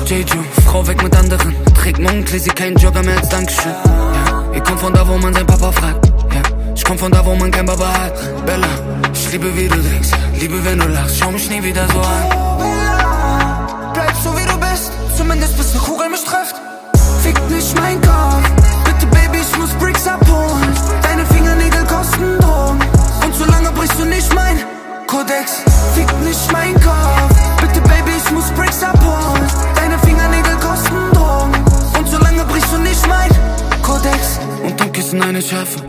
Jeju, Frau weg mit anderen. Trägt Moncler, sie kein Jogger mehr als Dankeschön. Ja, ihr kommt von da, wo man seinen Papa fragt. Ja, ich komm von da, wo man kein Baba hat. Bella, ich liebe wie du denkst. Liebe wenn du lachst, schau mich nie wieder so an. Bella, bleib so wie du bist, zumindest bis eine Kugel mich trifft. Fick nicht mein Kopf, bitte Baby, ich muss Bricks abholen. Deine Fingernägel kosten Drogen und solange brichst du nicht mein Kodex. Fick nicht mein Kopf, bitte Baby, ich muss Bricks abholen. Deine Fingernägel kosten Drogen und solange brichst du nicht mein Kodex. Und dann küssen eine Schärfe.